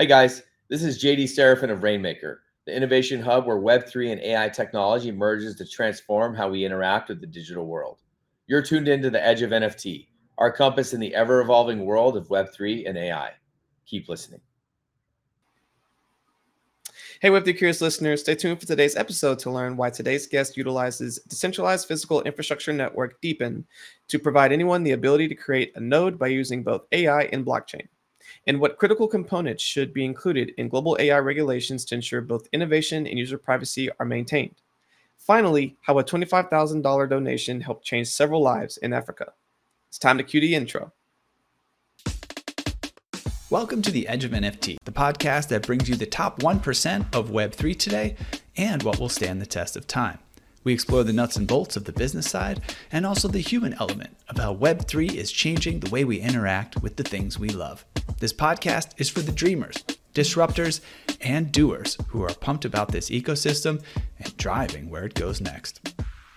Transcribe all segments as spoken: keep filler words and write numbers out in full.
Hi, guys. This is J D Serafin of Rainmaker, the innovation hub where Web three and A I technology merges to transform how we interact with the digital world. You're tuned into the edge of N F T, our compass in the ever evolving world of Web three and A I. Keep listening. Hey, Web three Curious listeners, stay tuned for today's episode to learn why today's guest utilizes decentralized physical infrastructure network DePIN to provide anyone the ability to create a node by using both A I and blockchain, and what critical components should be included in global A I regulations to ensure both innovation and user privacy are maintained. Finally, how a twenty-five thousand dollars donation helped change several lives in Africa. It's time to cue the intro. Welcome to The Edge of N F T, the podcast that brings you the top one percent of Web three today and what will stand the test of time. We explore the nuts and bolts of the business side and also the human element of how Web three is changing the way we interact with the things we love. This podcast is for the dreamers, disruptors, and doers who are pumped about this ecosystem and driving where it goes next.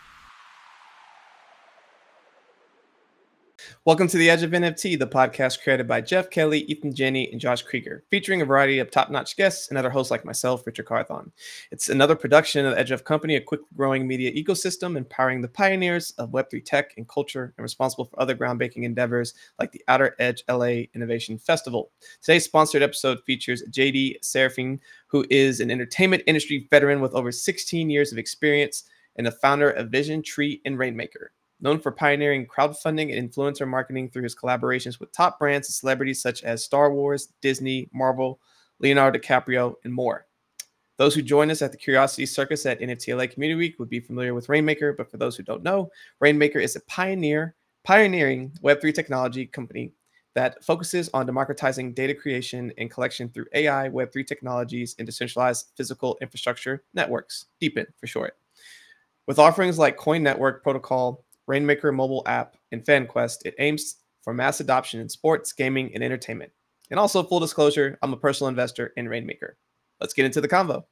Welcome to The Edge of N F T, the podcast created by Jeff Kelly, Ethan Jenny, and Josh Krieger, featuring a variety of top-notch guests and other hosts like myself, Richard Carthon. It's another production of the Edge of Company, a quickly growing media ecosystem empowering the pioneers of Web three tech and culture and responsible for other groundbreaking endeavors like the Outer Edge L A Innovation Festival. Today's sponsored episode features J D Serafin, who is an entertainment industry veteran with over sixteen years of experience and the founder of Vision Tree and Rainmaker. Known for pioneering crowdfunding and influencer marketing through his collaborations with top brands and celebrities such as Star Wars, Disney, Marvel, Leonardo DiCaprio, and more. Those who join us at the Curiosity Circus at N F T L A Community Week would be familiar with Rainmaker, but for those who don't know, Rainmaker is a pioneer, pioneering Web three technology company that focuses on democratizing data creation and collection through A I, Web three technologies, and decentralized physical infrastructure networks, DePIN for short. With offerings like Coin Network Protocol, Rainmaker mobile app, and FanQuest, it aims for mass adoption in sports, gaming, and entertainment. And also, full disclosure, I'm a personal investor in Rainmaker. Let's get into the convo.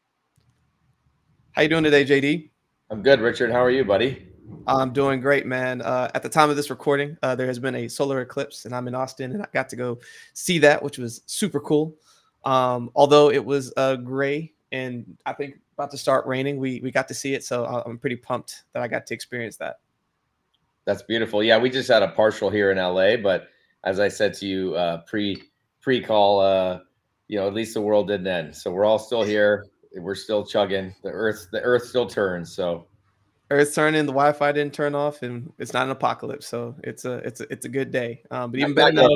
How you doing today, J D? I'm good, Richard. How are you, buddy? I'm doing great, man. Uh, at the time of this recording, uh, there has been a solar eclipse, and I'm in Austin, and I got to go see that, which was super cool. Um, although it was uh, gray and I think about to start raining, we we got to see it, so I'm pretty pumped that I got to experience that. That's beautiful. Yeah, we just had a partial here in L A, but as I said to you uh, pre pre call, uh, you know, at least the world didn't end. So we're all still here. We're still chugging. The earth, the earth still turns. So Earth's turning. The Wi-Fi didn't turn off, and it's not an apocalypse. So it's a it's a it's a good day. Um, but even not, better not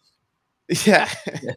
now, yeah,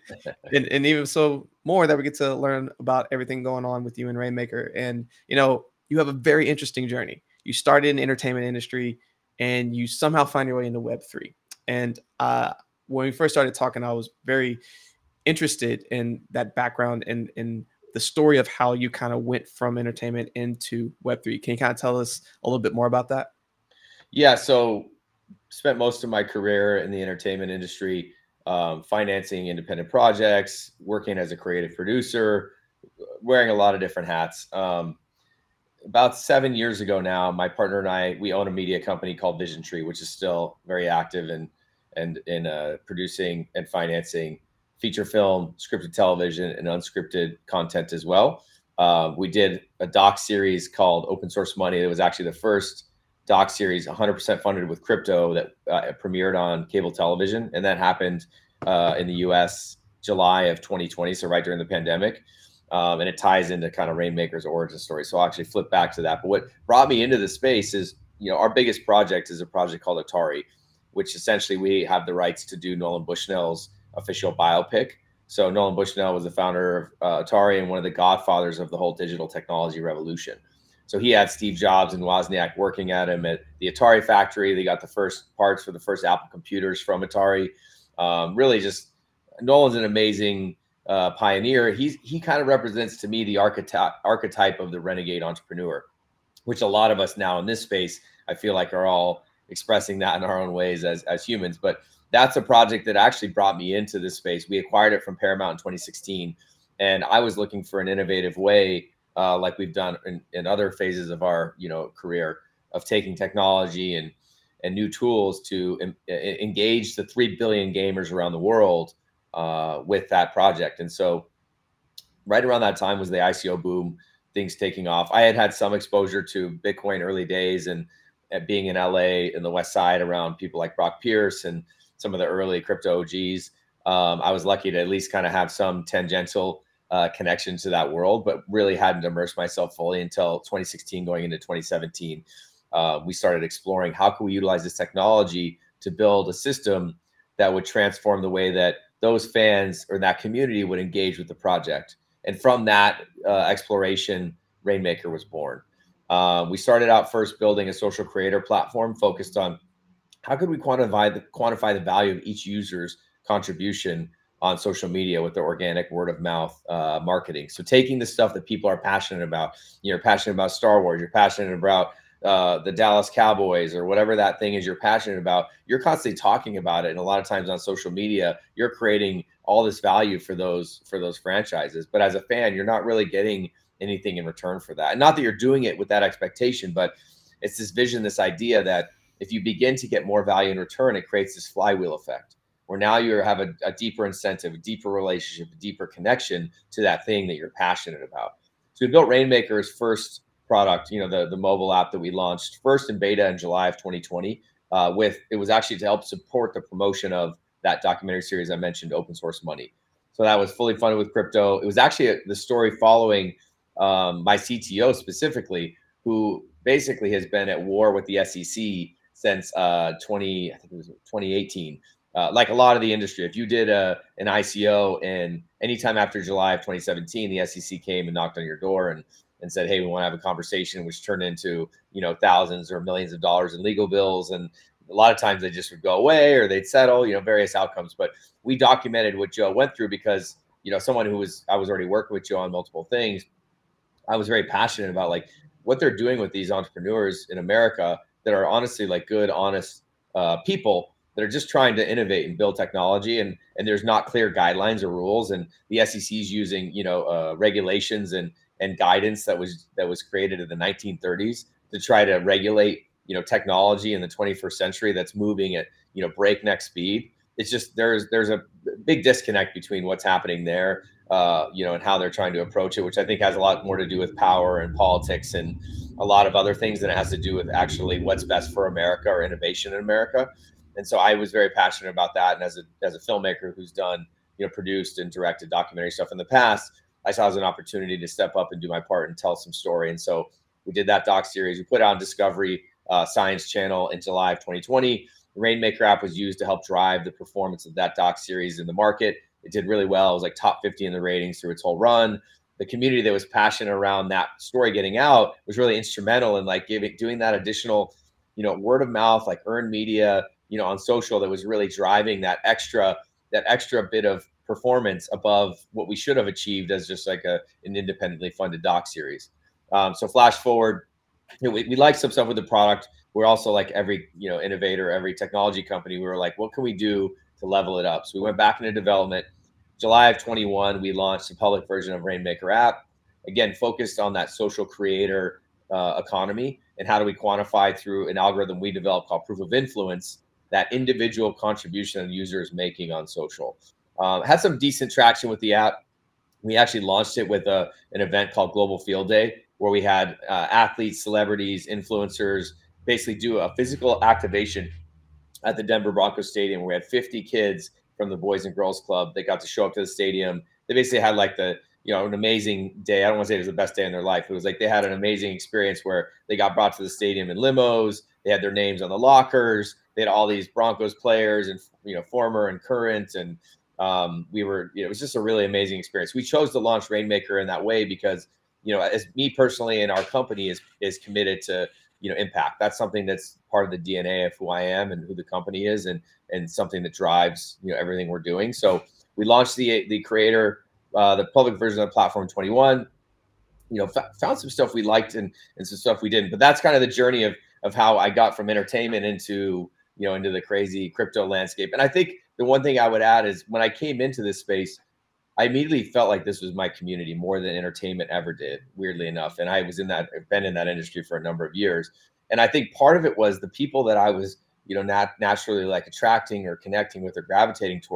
and and even so more that we get to learn about everything going on with you and Rainmaker. And you know, you have a very interesting journey. You started in the entertainment industry, and you somehow find your way into Web three. And uh, when we first started talking, I was very interested in that background and in the story of how you kind of went from entertainment into Web three. Can you kind of tell us a little bit more about that? Yeah, so spent most of my career in the entertainment industry, um, financing independent projects, working as a creative producer, wearing a lot of different hats. Um, about seven years ago now, my partner and I, we own a media company called Vision Tree, which is still very active in and in uh, producing and financing feature film, scripted television, and unscripted content as well. Uh, we did a doc series called Open Source Money. It was actually the first doc series one hundred percent funded with crypto that uh, premiered on cable television, and that happened uh, in the U S July of twenty twenty, so right during the pandemic. Um, and it ties into kind of Rainmaker's origin story. So I'll actually flip back to that. But what brought me into this space is, you know, our biggest project is a project called Atari, which essentially we have the rights to do Nolan Bushnell's official biopic. So Nolan Bushnell was the founder of uh, Atari and one of the godfathers of the whole digital technology revolution. So he had Steve Jobs and Wozniak working at him at the Atari factory. They got the first parts for the first Apple computers from Atari. Um, really just, Nolan's an amazing Uh, pioneer. He's he kind of represents to me the archetype archetype of the renegade entrepreneur, which a lot of us now in this space, I feel like, are all expressing that in our own ways as as humans. But that's a project that actually brought me into this space. We acquired it from Paramount in twenty sixteen, and I was looking for an innovative way, uh, like we've done in, in other phases of our you know career, of taking technology and and new tools to em- engage the three billion gamers around the world uh, with that project. And so right around that time was the I C O boom, things taking off. I had had some exposure to Bitcoin early days, and, and being in L A in the West Side around people like Brock Pierce and some of the early crypto O Gs. Um, I was lucky to at least kind of have some tangential uh, connection to that world, but really hadn't immersed myself fully until twenty sixteen going into twenty seventeen. Uh, we started exploring how can we utilize this technology to build a system that would transform the way that those fans or that community would engage with the project. And from that uh, exploration, Rainmaker was born. Uh, we started out first building a social creator platform focused on how could we quantify the quantify the value of each user's contribution on social media with the organic word of mouth uh, marketing. So taking the stuff that people are passionate about, you're passionate about Star Wars, you're passionate about uh, the Dallas Cowboys or whatever that thing is you're passionate about, you're constantly talking about it. And a lot of times on social media, you're creating all this value for those, for those franchises. But as a fan, you're not really getting anything in return for that. And not that you're doing it with that expectation, but it's this vision, this idea that if you begin to get more value in return, it creates this flywheel effect where now you have a, a deeper incentive, a deeper relationship, a deeper connection to that thing that you're passionate about. So we built Rainmaker's first product, you know, the, the mobile app that we launched first in beta in July of twenty twenty. Uh, with it was actually to help support the promotion of that documentary series I mentioned, Open Source Money. So that was fully funded with crypto. It was actually a, the story following um, my C T O specifically, who basically has been at war with the S E C since uh, twenty, I think it was twenty eighteen. Uh, like a lot of the industry, if you did a, an I C O and anytime after July of twenty seventeen, the S E C came and knocked on your door and, and said, hey, we want to have a conversation, which turned into, you know, thousands or millions of dollars in legal bills. And a lot of times they just would go away or they'd settle, you know, various outcomes. But we documented what Joe went through because, you know, someone who was, I was already working with Joe on multiple things. I was very passionate about like what they're doing with these entrepreneurs in America that are honestly like good, honest uh, people that are just trying to innovate and build technology. And, and there's not clear guidelines or rules. And the S E C is using, you know, uh, regulations and, and guidance that was, that was created in the nineteen thirties to try to regulate, you know, technology in the twenty-first century that's moving at, you know, breakneck speed. It's just, there's, there's a big disconnect between what's happening there, uh, you know, and how they're trying to approach it, which I think has a lot more to do with power and politics and a lot of other things than it has to do with actually what's best for America or innovation in America. And so I was very passionate about that. And as a, as a filmmaker who's done, you know, produced and directed documentary stuff in the past, I saw it as an opportunity to step up and do my part and tell some story. And so we did that doc series. We put it on Discovery uh, Science Channel in July of twenty twenty. The Rainmaker app was used to help drive the performance of that doc series in the market. It did really well. It was like top fifty in the ratings through its whole run. The community that was passionate around that story getting out was really instrumental in like giving, doing that additional, you know, word of mouth, like earned media, you know, on social that was really driving that extra, that extra bit of performance above what we should have achieved as just like a, an independently funded doc series. Um, so flash forward, you know, we, we like some stuff with the product. We're also like every, you know, innovator, every technology company, we were like, what can we do to level it up? So we went back into development. July of twenty-one, we launched the public version of Rainmaker app, again, focused on that social creator uh, economy and how do we quantify through an algorithm we developed called Proof of Influence, that individual contribution a user is making on social. Um, had some decent traction with the app. We actually launched it with a, an event called Global Field Day, where we had uh, athletes, celebrities, influencers basically do a physical activation at the Denver Broncos Stadium, where we had fifty kids from the Boys and Girls Club. They got to show up to the stadium. They basically had like the, you know, an amazing day. I don't want to say it was the best day in their life. It was like they had an amazing experience where they got brought to the stadium in limos. They had their names on the lockers. They had all these Broncos players and, you know, former and current. And um, we were, you know, it was just a really amazing experience. We chose to launch Rainmaker in that way because, you know, as me personally and our company is, is committed to, you know, impact. That's something that's part of the D N A of who I am and who the company is, and, and something that drives, you know, everything we're doing. So we launched the, the creator, uh, the public version of the platform twenty-one, you know, f- found some stuff we liked and, and some stuff we didn't, but that's kind of the journey of, of how I got from entertainment into, you know, into the crazy crypto landscape. And I think the one thing I would add is when I came into this space, I immediately felt like this was my community more than entertainment ever did, weirdly enough. And I was in that, I've been in that industry for a number of years. And I think part of it was the people that I was, you know, nat- naturally like attracting or connecting with or gravitating towards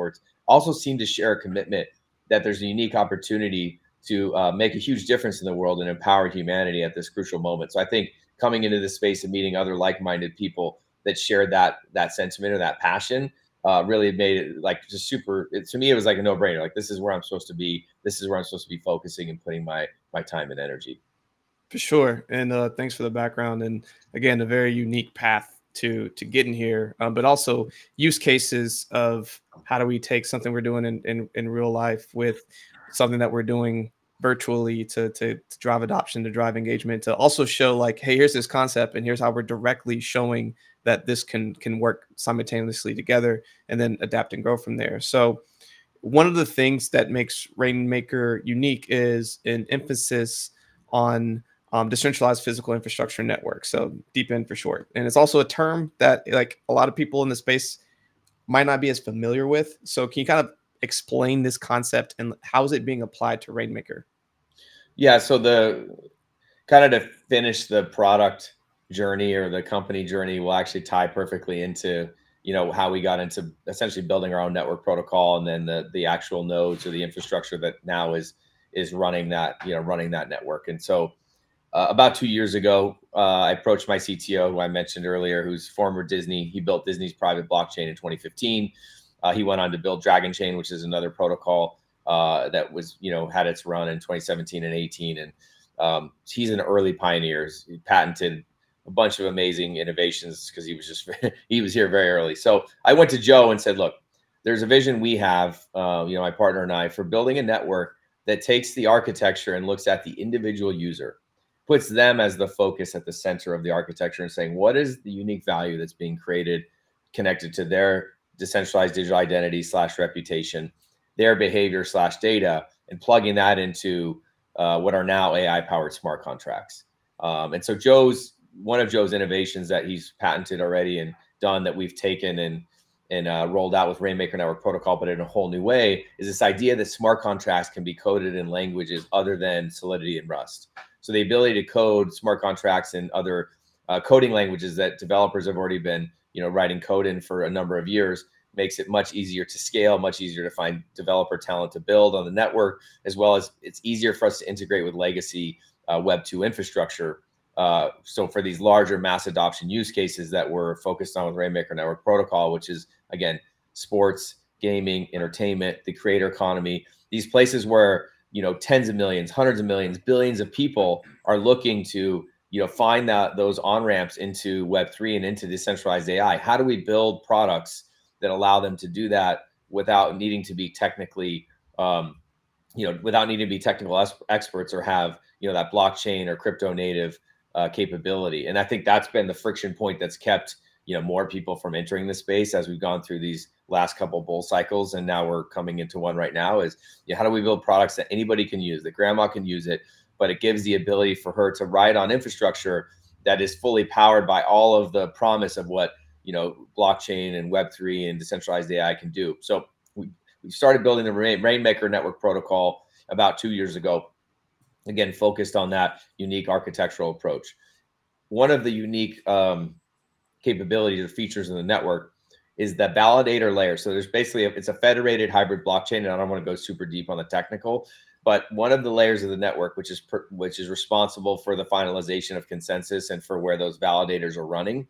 also seem to share a commitment that there's a unique opportunity to uh, make a huge difference in the world and empower humanity at this crucial moment. So I think coming into this space and meeting other like-minded people that shared that that sentiment or that passion uh, really made it like just super. It, to me, it was like a no-brainer. Like, this is where I'm supposed to be. This is where I'm supposed to be focusing and putting my my time and energy. For sure. And uh, thanks for the background. And again, a very unique path to to getting here, um, but also use cases of how do we take something we're doing in, in, in real life with something that we're doing virtually to, to to drive adoption, to drive engagement, to also show like, hey, here's this concept and here's how we're directly showing that this can can work simultaneously together, and then adapt and grow from there. So one of the things that makes Rainmaker unique is an emphasis on um, decentralized physical infrastructure network. So DeepIN for short. And it's also a term that like a lot of people in the space might not be as familiar with. So can you kind of explain this concept and how is it being applied to Rainmaker? Yeah. So the kind of to finish the product journey or the company journey will actually tie perfectly into, you know, how we got into essentially building our own network protocol, and then the the actual nodes or the infrastructure that now is is running that, you know, running that network. And so uh, about two years ago, uh, I approached my C T O, who I mentioned earlier, who's former Disney. He built Disney's private blockchain in twenty fifteen. Uh, he went on to build Dragon Chain, which is another protocol uh, that was, you know, had its run in twenty seventeen and eighteen. And um, he's an early pioneer. He patented a bunch of amazing innovations because he was just he was here very early. So I went to Joe and said, look, there's a vision we have, uh, you know, my partner and I, for building a network that takes the architecture and looks at the individual user, puts them as the focus at the center of the architecture, and saying, what is the unique value that's being created connected to their decentralized digital identity slash reputation, their behavior slash data, and plugging that into uh, what are now A I powered smart contracts. Um, and so Joe's one of Joe's innovations that he's patented already and done, that we've taken and and uh, rolled out with Rainmaker Network Protocol, but in a whole new way, is this idea that smart contracts can be coded in languages other than Solidity and Rust. So the ability to code smart contracts in other uh, coding languages that developers have already been, you know, writing code in for a number of years makes it much easier to scale, much easier to find developer talent to build on the network, as well as it's easier for us to integrate with legacy uh, Web two infrastructure. Uh, so for these larger mass adoption use cases that we're focused on with Rainmaker Network Protocol, which is, again, sports, gaming, entertainment, the creator economy, these places where, you know, tens of millions, hundreds of millions, billions of people are looking to, you know, find that those on-ramps into Web three and into decentralized A I. How do we build products that allow them to do that without needing to be technically, um, you know, without needing to be technical es- experts or have, you know, that blockchain or crypto native uh, capability? And I think that's been the friction point that's kept, you know, more people from entering the space as we've gone through these last couple bull cycles. And now we're coming into one right now is, you know, how do we build products that anybody can use, that grandma can use it, but it gives the ability for her to ride on infrastructure that is fully powered by all of the promise of what, you know, blockchain and Web three and decentralized A I can do. So we, we started building the Rain, Rainmaker Network Protocol about two years ago, again, focused on that unique architectural approach. One of the unique um, capabilities or features in the network is the validator layer. So there's basically, a, it's a federated hybrid blockchain, and I don't want to go super deep on the technical, but one of the layers of the network, which is per, which is responsible for the finalization of consensus and for where those validators are running.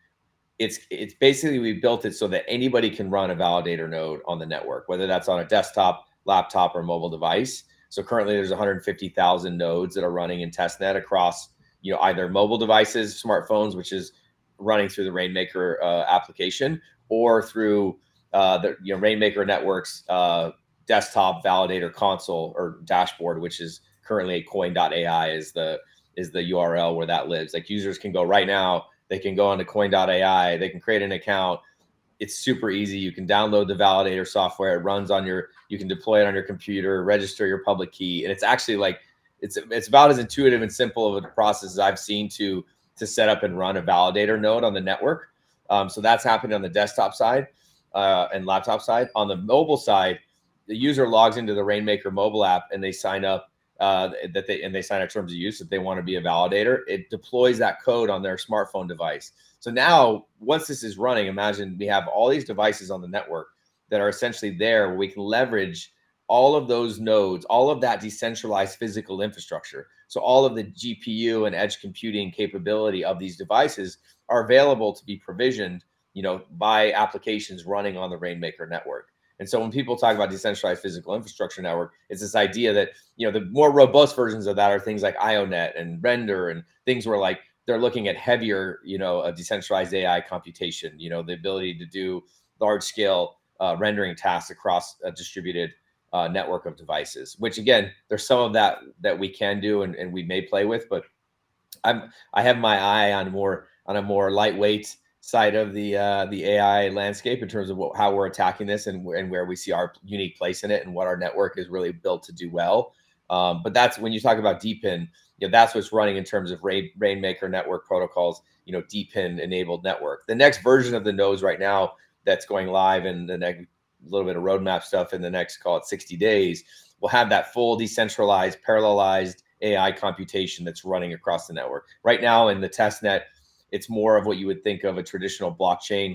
It's it's basically, we built it so that anybody can run a validator node on the network, whether that's on a desktop, laptop, or mobile device. So currently there's one hundred fifty thousand nodes that are running in testnet across, you know, either mobile devices, smartphones, which is running through the Rainmaker uh, application, or through uh, the, you know, Rainmaker Network's uh, desktop validator console or dashboard, which is currently a coin dot A I is the is the U R L where that lives. Like, users can go right now, they can go onto coin dot A I, they can create an account. It's super easy. You can download the validator software. It runs on your, you can deploy it on your computer, register your public key. And it's actually like, it's it's about as intuitive and simple of a process as I've seen to, to set up and run a validator node on the network. Um, so that's happening on the desktop side uh, and laptop side. On the mobile side, the user logs into the Rainmaker mobile app and they sign up uh, that they, and they sign up terms of use that they want to be a validator. It deploys that code on their smartphone device. So now, once this is running, imagine we have all these devices on the network that are essentially there where we can leverage all of those nodes, all of that decentralized physical infrastructure. So all of the G P U and edge computing capability of these devices are available to be provisioned, you know, by applications running on the Rainmaker network. And so when people talk about decentralized physical infrastructure network, it's this idea that, you know, the more robust versions of that are things like IONET and Render and things where like they're looking at heavier, you know, a decentralized A I computation, you know, the ability to do large scale uh, rendering tasks across a distributed uh, network of devices, which again, there's some of that that we can do and, and we may play with, but I'm, I have my eye on more, on a more lightweight side of the uh, the A I landscape in terms of what, how we're attacking this and, and where we see our unique place in it and what our network is really built to do well. Um, but that's when you talk about D PIN, you know, that's what's running in terms of Rain, Rainmaker network protocols, you know, D PIN enabled network. The next version of the nodes right now that's going live in the next little bit of roadmap stuff in the next, call it sixty days, will have that full decentralized, parallelized A I computation that's running across the network. Right now in the test net, it's more of what you would think of a traditional blockchain,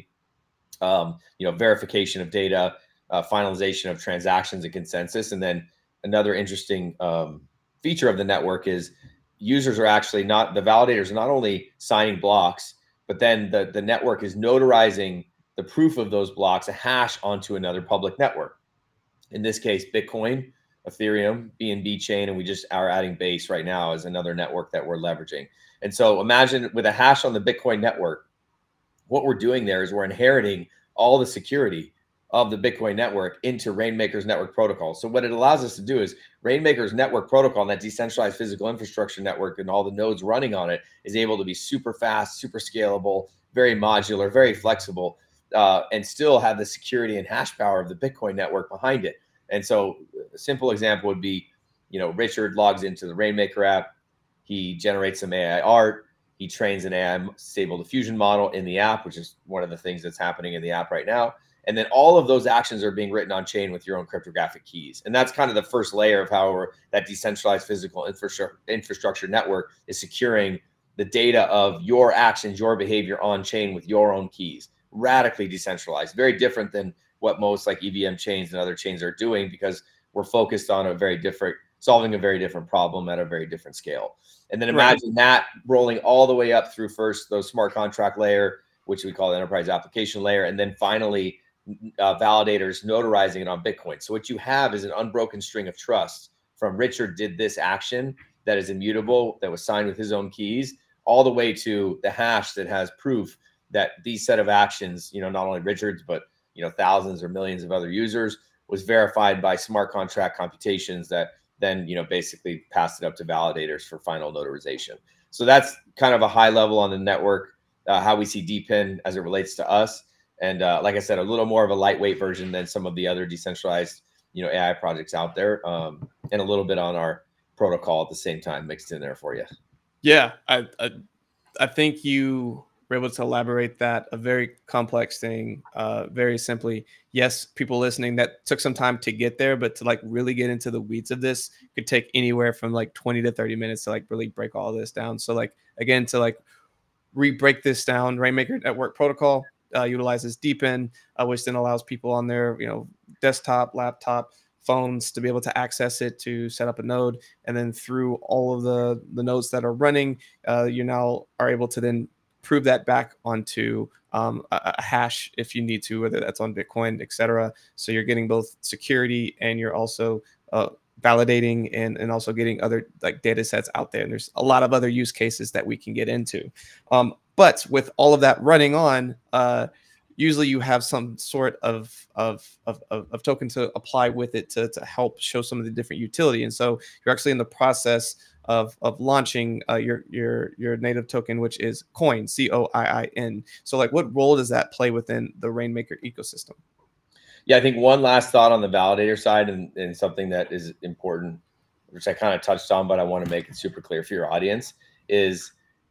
um, you know, verification of data, uh, finalization of transactions and consensus. And then another interesting um, feature of the network is users are actually not, the validators are not only signing blocks, but then the, the network is notarizing the proof of those blocks, a hash onto another public network. In this case, Bitcoin, Ethereum, B N B chain, and we just are adding Base right now as another network that we're leveraging. And so imagine with a hash on the Bitcoin network, what we're doing there is we're inheriting all the security of the Bitcoin network into Rainmaker's network protocol. So what it allows us to do is Rainmaker's network protocol and that decentralized physical infrastructure network and all the nodes running on it is able to be super fast, super scalable, very modular, very flexible, uh, and still have the security and hash power of the Bitcoin network behind it. And so a simple example would be, you know, Richard logs into the Rainmaker app. He generates some A I art. He trains an A I stable diffusion model in the app, which is one of the things that's happening in the app right now. And then all of those actions are being written on chain with your own cryptographic keys. And that's kind of the first layer of how we're, that decentralized physical infrastructure, infrastructure network is securing the data of your actions, your behavior on chain with your own keys. Radically decentralized, very different than what most like E V M chains and other chains are doing, because we're focused on a very different, solving a very different problem at a very different scale. And then imagine right. that rolling all the way up through first those smart contract layer, which we call the enterprise application layer, and then finally uh, validators notarizing it on Bitcoin. So what you have is an unbroken string of trust from Richard did this action that is immutable, that was signed with his own keys, all the way to the hash that has proof that these set of actions, you know, not only Richard's, but, you know, thousands or millions of other users, was verified by smart contract computations that then, you know, basically passed it up to validators for final notarization. So that's kind of a high level on the network, uh, how we see D PIN as it relates to us. And uh, like I said, a little more of a lightweight version than some of the other decentralized, you know, A I projects out there, um, and a little bit on our protocol at the same time mixed in there for you. Yeah, I, I, I think you were able to elaborate that, a very complex thing, uh, very simply. Yes, people listening, that took some time to get there, but to like really get into the weeds of this could take anywhere from like twenty to thirty minutes to like really break all this down. So like, again, to like re-break this down, Rainmaker Network Protocol uh, utilizes D PIN, uh, which then allows people on their, you know, desktop, laptop, phones to be able to access it to set up a node. And then through all of the, the nodes that are running, uh, you now are able to then prove that back onto um, a, a hash if you need to, whether that's on Bitcoin, et cetera. So you're getting both security and you're also uh, validating and, and also getting other like data sets out there. And there's a lot of other use cases that we can get into. Um, but with all of that running on, uh, usually you have some sort of, of, of, of token to apply with it to, to help show some of the different utility. And so you're actually in the process of, of launching uh, your, your, your native token, which is Coin, C O I I N. So like, what role does that play within the Rainmaker ecosystem? Yeah, I think one last thought on the validator side, and, and something that is important, which I kind of touched on, but I want to make it super clear for your audience, is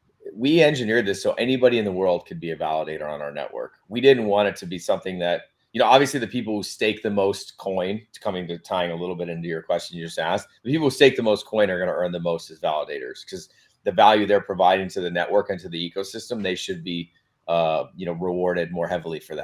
we engineered this so anybody in the world could be a validator on our network. We didn't want it to be something that, you know, obviously the people who stake the most coin, coming to tying a little bit into your question you just asked, the people who stake the most coin are going to earn the most as validators, because the value they're providing to the network and to the ecosystem, they should be, uh, you know, rewarded more heavily for that.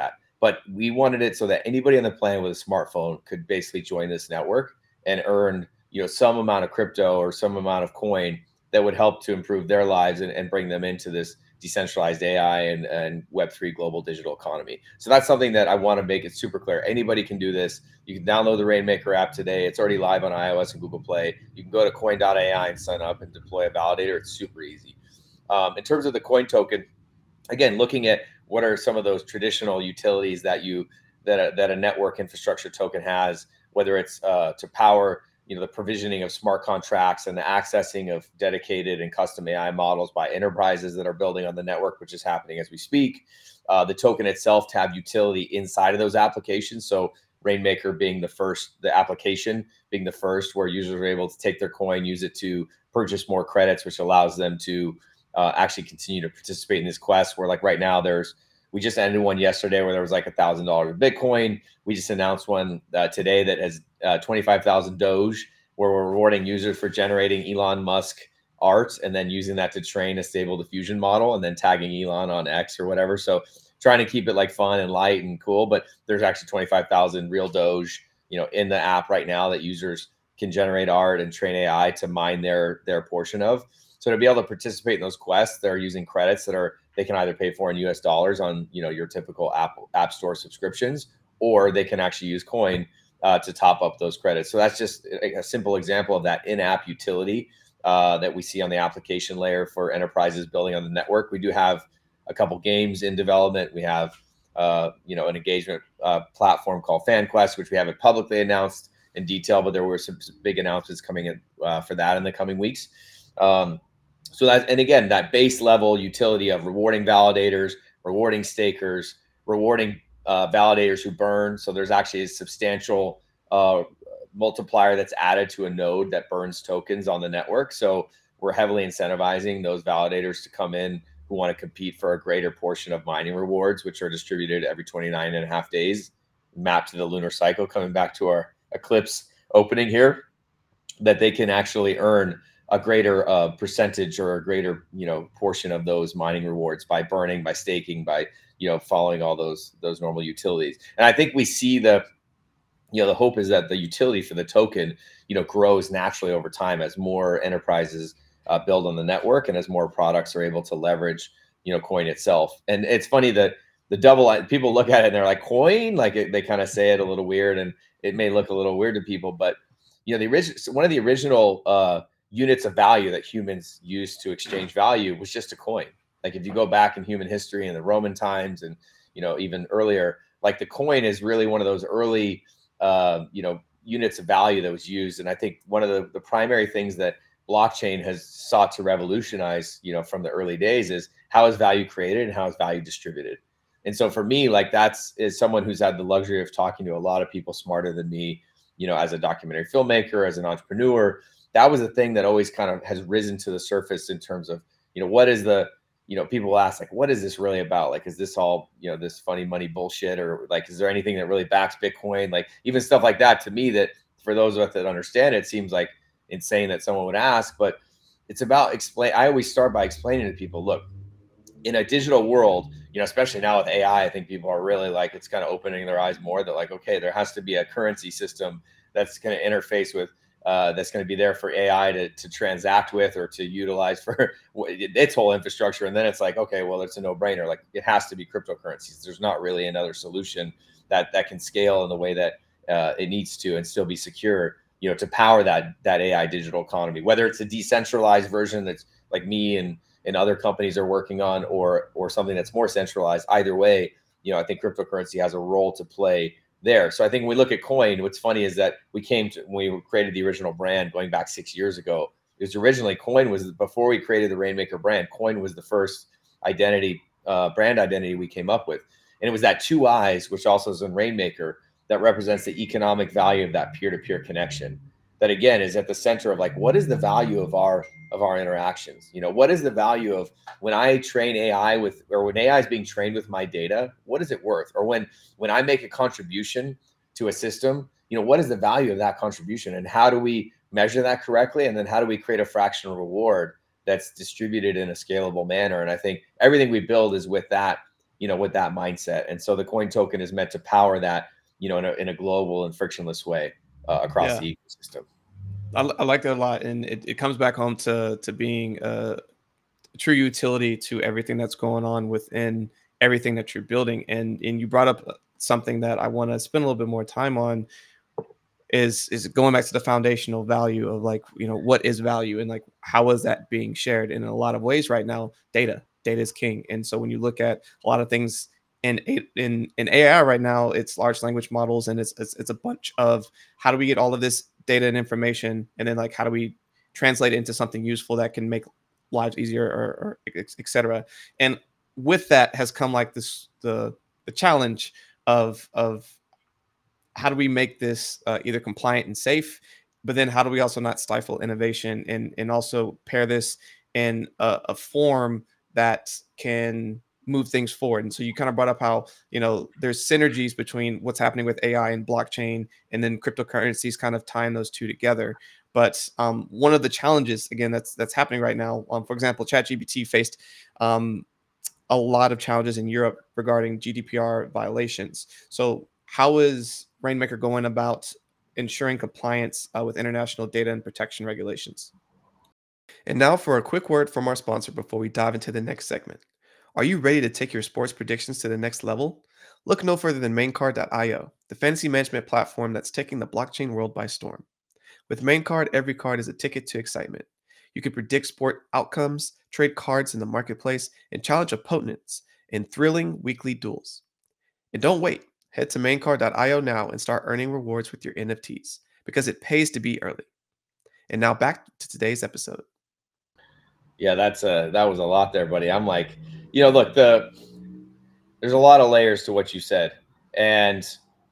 but we wanted it so that anybody on the planet with a smartphone could basically join this network and earn, you know, some amount of crypto or some amount of coin that would help to improve their lives and, and bring them into this decentralized A I and, and Web three global digital economy. So that's something that I want to make it super clear. Anybody can do this. You can download the Rainmaker app today. It's already live on iOS and Google Play. You can go to coin dot A I and sign up and deploy a validator. It's super easy. Um, in terms of the coin token, again, looking at what are some of those traditional utilities that you that a, that a network infrastructure token has, whether it's uh, to power, you know, the provisioning of smart contracts and the accessing of dedicated and custom A I models by enterprises that are building on the network, which is happening as we speak. Uh, the token itself to have utility inside of those applications. So Rainmaker being the first, the application being the first where users are able to take their coin, use it to purchase more credits, which allows them to uh, actually continue to participate in this quest. Where like right now there's, we just ended one yesterday where there was like a thousand dollars of Bitcoin. We just announced one uh, today that has uh, twenty-five thousand Doge, where we're rewarding users for generating Elon Musk art and then using that to train a stable diffusion model and then tagging Elon on X or whatever. So trying to keep it like fun and light and cool, but there's actually twenty-five thousand real Doge, you know, in the app right now that users can generate art and train A I to mine their, their portion of. So to be able to participate in those quests, they're using credits that are, they can either pay for in U S dollars on, you know, your typical app, app store subscriptions, or they can actually use coin uh, to top up those credits. So that's just a, a simple example of that in-app utility uh, that we see on the application layer for enterprises building on the network. We do have a couple games in development. We have, uh, you know, an engagement uh, platform called FanQuest, which we haven't publicly announced in detail, but there were some big announcements coming in uh, for that in the coming weeks. Um, so that, and again, that base level utility of rewarding validators, rewarding stakers, rewarding uh, validators who burn. So there's actually a substantial uh, multiplier that's added to a node that burns tokens on the network. So we're heavily incentivizing those validators to come in who want to compete for a greater portion of mining rewards, which are distributed every twenty-nine and a half days, mapped to the lunar cycle, coming back to our eclipse opening here, that they can actually earn a greater uh, percentage or a greater, you know, portion of those mining rewards by burning, by staking, by, you know, following all those, those normal utilities. And I think we see the, you know, the hope is that the utility for the token, you know, grows naturally over time as more enterprises uh, build on the network and as more products are able to leverage, you know, coin itself. And it's funny that the double, people look at it and they're like, coin, like it, they kind of say it a little weird and it may look a little weird to people, but, you know, the original, one of the original, uh, units of value that humans used to exchange value was just a coin. Like if you go back in human history in the Roman times and, you know, even earlier, like the coin is really one of those early, uh, you know, units of value that was used. And I think one of the, the primary things that blockchain has sought to revolutionize, you know, from the early days is how is value created and how is value distributed. And so for me, like that's is someone who's had the luxury of talking to a lot of people smarter than me, you know, as a documentary filmmaker, as an entrepreneur. That was a thing that always kind of has risen to the surface in terms of, you know, what is the, you know, people ask like, what is this really about? Like, is this all, you know, this funny money bullshit, or like, is there anything that really backs Bitcoin? Like even stuff like that to me, that for those of us that understand it, seems like insane that someone would ask, but it's about explain. I always start by explaining to people, look, in a digital world, you know, especially now with A I, I think people are really like, it's kind of opening their eyes more that like, okay, there has to be a currency system that's going to interface with, Uh, that's going to be there for A I to, to transact with or to utilize for its whole infrastructure. And then it's like, okay, well, it's a no brainer. Like it has to be cryptocurrencies. There's not really another solution that, that can scale in the way that uh, it needs to and still be secure, you know, to power that, that A I digital economy, whether it's a decentralized version that's like me and, and other companies are working on, or, or something that's more centralized. Either way, you know, I think cryptocurrency has a role to play there. So I think when we look at coin, what's funny is that we came to, when we created the original brand going back six years ago, it was originally coin was before we created the Rainmaker brand. Coin was the first identity, uh, brand identity we came up with. And it was that two eyes, which also is in Rainmaker, that represents the economic value of that peer-to-peer connection. That again is at the center of like, what is the value of our of our interactions? You know, what is the value of when I train A I with, or when A I is being trained with my data, what is it worth? Or when when I make a contribution to a system, you know, what is the value of that contribution, and how do we measure that correctly? And then how do we create a fractional reward that's distributed in a scalable manner? And I think everything we build is with that, you know, with that mindset. And so the coin token is meant to power that, you know, in a, in a global and frictionless way uh, across Yeah. the ecosystem. I, I like that a lot, and it, it comes back home to to being a true utility to everything that's going on within everything that you're building. And and you brought up something that I want to spend a little bit more time on, is is going back to the foundational value of, like, you know, what is value, and like how is that being shared. And in a lot of ways right now, data data is king. And so when you look at a lot of things in A- in in A I right now, it's large language models, and it's it's, it's a bunch of how do we get all of this data and information, and then like how do we translate it into something useful that can make lives easier, or, or et cetera. And with that has come like this the the challenge of of how do we make this uh, either compliant and safe, but then how do we also not stifle innovation, and and also pair this in a, a form that can move things forward. And so you kind of brought up how, you know, there's synergies between what's happening with A I and blockchain, and then cryptocurrencies kind of tying those two together. But um, one of the challenges, again, that's that's happening right now, um, for example, ChatGPT faced um, a lot of challenges in Europe regarding G D P R violations. So, how is Rainmaker going about ensuring compliance uh, with international data and protection regulations? And now for a quick word from our sponsor before we dive into the next segment. Are you ready to take your sports predictions to the next level? Look no further than Maincard dot io, the fantasy management platform that's taking the blockchain world by storm. With Maincard, every card is a ticket to excitement. You can predict sport outcomes, trade cards in the marketplace, and challenge opponents in thrilling weekly duels. And don't wait. Head to Maincard dot io now and start earning rewards with your N F Ts, because it pays to be early. And now back to today's episode. Yeah, that's a that was a lot there, buddy. I'm like, you know, look, the there's a lot of layers to what you said. And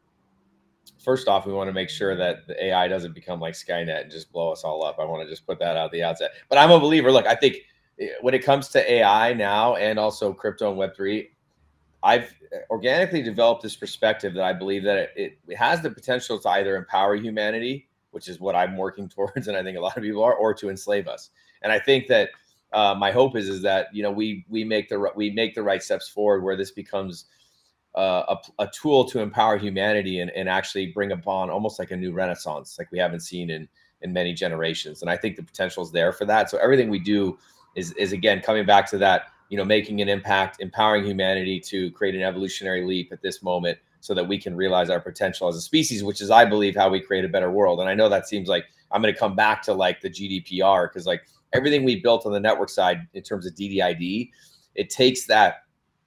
first off, we want to make sure that the A I doesn't become like Skynet and just blow us all up. I want to just put that out the outset. But I'm a believer. Look, I think when it comes to A I now, and also crypto and Web three, I've organically developed this perspective that I believe that it, it has the potential to either empower humanity, which is what I'm working towards, and I think a lot of people are, or to enslave us. And I think that uh, my hope is is that, you know, we we make the we make the right steps forward where this becomes uh, a, a tool to empower humanity, and, and actually bring upon almost like a new renaissance, like we haven't seen in in many generations. And I think the potential is there for that. So everything we do is is again coming back to that, you know, making an impact, empowering humanity to create an evolutionary leap at this moment, so that we can realize our potential as a species, which is, I believe, how we create a better world. And I know that seems like I'm going to come back to like the G D P R, because like everything we built on the network side in terms of D D I D, it takes that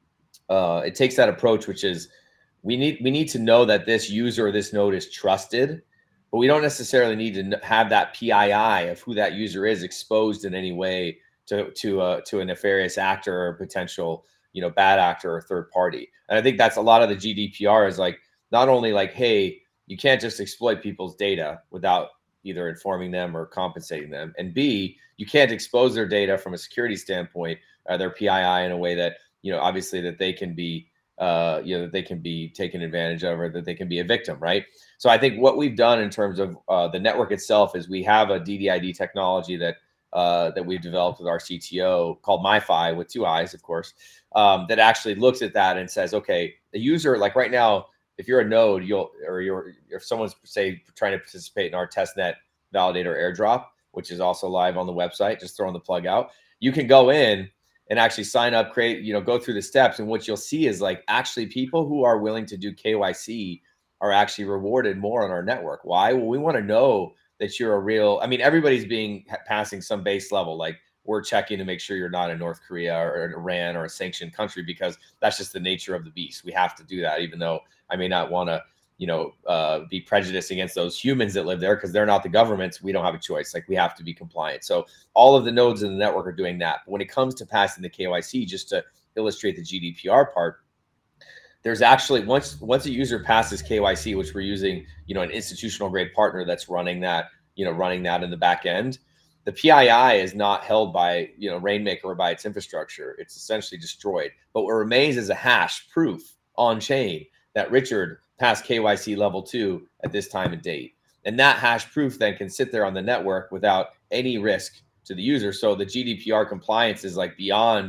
uh, it takes that approach, which is we need we need to know that this user or this node is trusted, but we don't necessarily need to have that P I I of who that user is exposed in any way to to uh, to a nefarious actor or potential, you know, bad actor or third party. And I think that's a lot of the G D P R is like, not only like, hey, you can't just exploit people's data without either informing them or compensating them, and B, you can't expose their data from a security standpoint, uh, their P I I, in a way that, you know, obviously that they can be uh, you know, that they can be taken advantage of, or that they can be a victim, right? So I think what we've done in terms of uh, the network itself is we have a D D I D technology that Uh, that we've developed with our C T O called MiFi, with two eyes, of course, um, that actually looks at that and says, okay, the user, like right now, if you're a node, you'll, or you're, if someone's say trying to participate in our testnet validator airdrop, which is also live on the website, just throwing the plug out, you can go in and actually sign up, create, you know, go through the steps. And what you'll see is like, actually people who are willing to do K Y C are actually rewarded more on our network. Why? Well, we want to know that you're a real, I mean, everybody's being passing some base level. Like, we're checking to make sure you're not in North Korea or in Iran or a sanctioned country, because that's just the nature of the beast. We have to do that, even though I may not want to, you know, uh, be prejudiced against those humans that live there, because they're not the governments. We don't have a choice. Like, we have to be compliant. So all of the nodes in the network are doing that. But when it comes to passing the K Y C, just to illustrate the G D P R part, there's actually, once once a user passes K Y C, which we're using, you know, an institutional grade partner that's running that, you know, running that in the back end, the P I I is not held by, you know, Rainmaker or by its infrastructure. It's essentially destroyed. But what remains is a hash proof on chain that Richard passed K Y C level two at this time and date. And that hash proof then can sit there on the network without any risk to the user. So the G D P R compliance is like beyond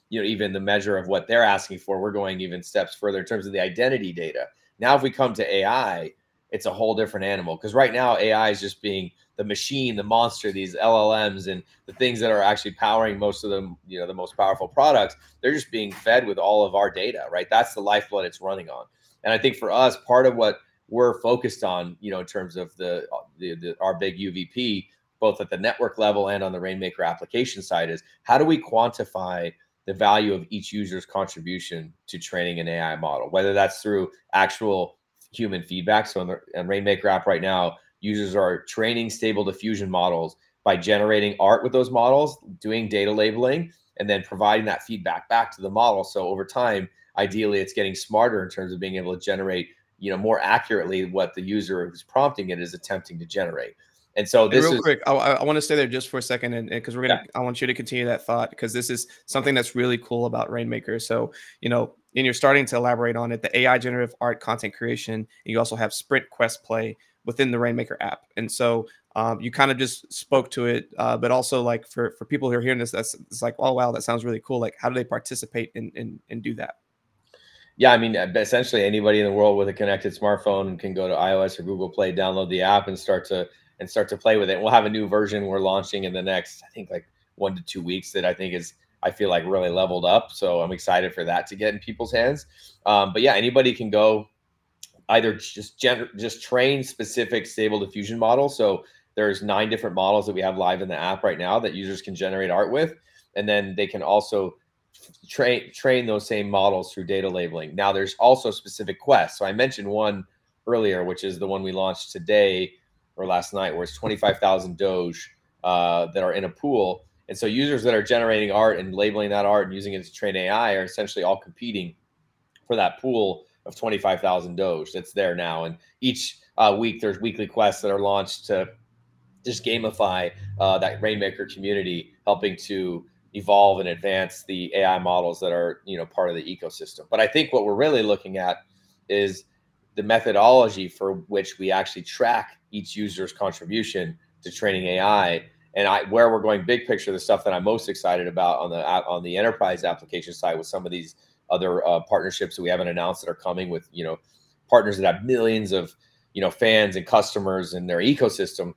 you know, even the measure of what they're asking for, we're going even steps further in terms of the identity data. Now, if we come to A I, it's a whole different animal, because right now A I is just being the machine, the monster, these L L Ms and the things that are actually powering most of them, you know, the most powerful products. They're just being fed with all of our data, right? That's the lifeblood it's running on. And I think for us, part of what we're focused on, you know, in terms of the, the, the our big U V P, both at the network level and on the Rainmaker application side, is how do we quantify the value of each user's contribution to training an A I model, whether that's through actual human feedback. So in the in Rainmaker app right now, users are training Stable Diffusion models by generating art with those models, doing data labeling, and then providing that feedback back to the model. So over time, ideally, it's getting smarter in terms of being able to generate, you know, more accurately what the user who's prompting it is attempting to generate. And so this and real is quick, I, I want to stay there just for a second, and because we're gonna, yeah. I want you to continue that thought, because this is something that's really cool about Rainmaker. So, you know, and you're starting to elaborate on it, the A I generative art content creation, and you also have Sprint Quest Play within the Rainmaker app. And so um, you kind of just spoke to it, uh, but also like for for people who are hearing this, that's it's like, oh wow, that sounds really cool. Like, how do they participate and and, and do that? Yeah, I mean, essentially anybody in the world with a connected smartphone can go to iOS or Google Play, download the app, and start to and start to play with it. We'll have a new version we're launching in the next, I think, like one to two weeks that I think is, I feel like, really leveled up. So I'm excited for that to get in people's hands. Um, but yeah, anybody can go either just gen- just train specific Stable Diffusion models. So there's nine different models that we have live in the app right now that users can generate art with, and then they can also train train those same models through data labeling. Now there's also specific quests. So I mentioned one earlier, which is the one we launched today or last night, where it's twenty-five thousand Doge uh, that are in a pool. And so users that are generating art and labeling that art and using it to train A I are essentially all competing for that pool of twenty-five thousand Doge that's there now. And each uh, week there's weekly quests that are launched to just gamify uh, that Rainmaker community, helping to evolve and advance the A I models that are, you know, part of the ecosystem. But I think what we're really looking at is the methodology for which we actually track each user's contribution to training A I. And I, where we're going big picture, the stuff that I'm most excited about on the on the enterprise application side with some of these other uh, partnerships that we haven't announced that are coming with, you know, partners that have millions of, you know, fans and customers in their ecosystem,